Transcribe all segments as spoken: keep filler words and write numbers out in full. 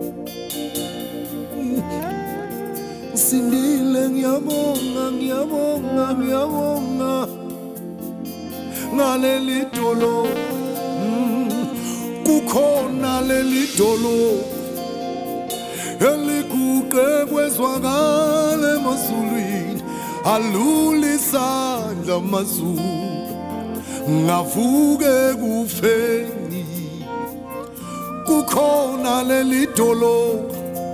Sindile ngiyabonga ngiyabonga ngiyabonga ngaleli dolo kukhona leli dolo eliguqe kwezwakale emazulwini alule isandla amazulu ngavuke kufeni kukhona leli dolo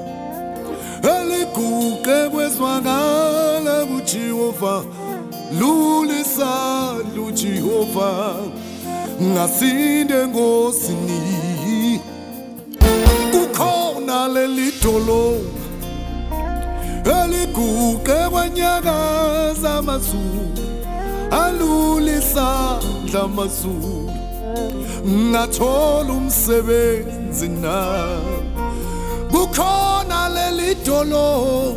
eliguqe kwezwakale kuJehova lule isandla uJehova ngasinde ngosini kukhona leli dolo eliguqe kwanyakaza amazulu alule isandla amazulu ngathola umsebenzi na kukhona leli dolo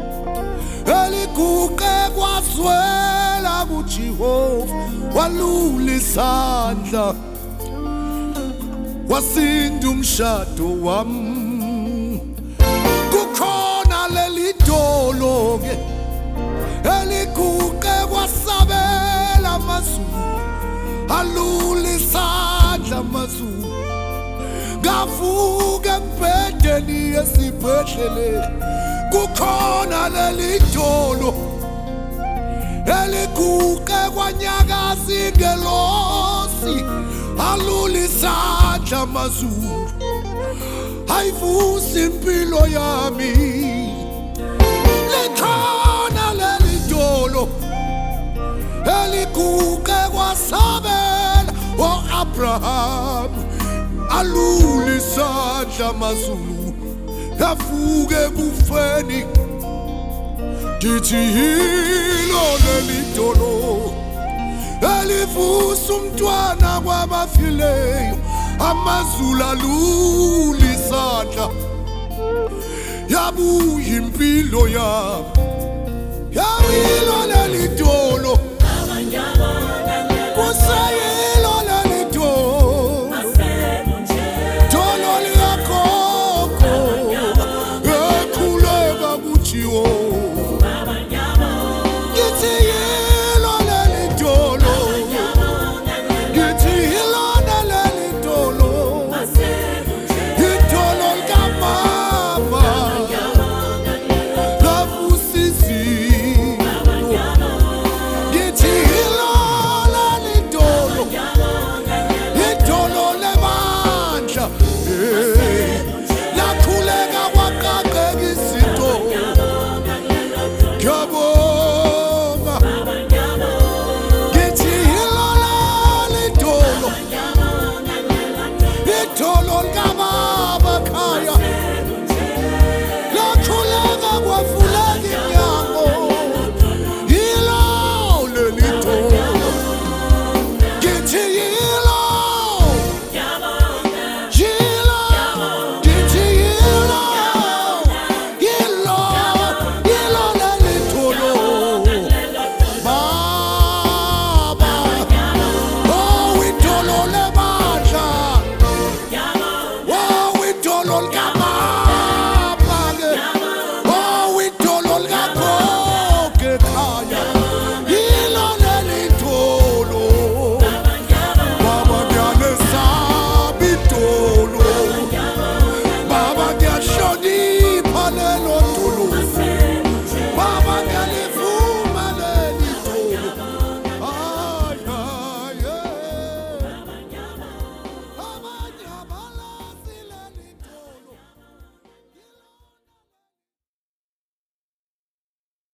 eliguqe kwazwela kuJehova walule isandla wasinda umshado wami kukhona leli dolo ke eliguqe kwasabela amazulu alule isandla amazulu ngavuka embhedeni esibhedlela kukhona leli dolo eliguqe kwanyakaza ingelosi alule isandla amazulu ayivusa impilo yami likhona leli dolo eliguqe kwasabela o-Abraham alule isandla amazulu avuke kufeni ngithi yilo leli dolo elivusa umntwana kwabafileyo amazulu alule isandla yabuya impilo yami yawilo leli dolo kusayilo leli dolo dolo liyakhokho ekhuleka kuJehova ngithi yilo leli dolo ngithi yilo leli dolo idolo likamama lavusizilo ngithi yilo leli dolo idolo lebandla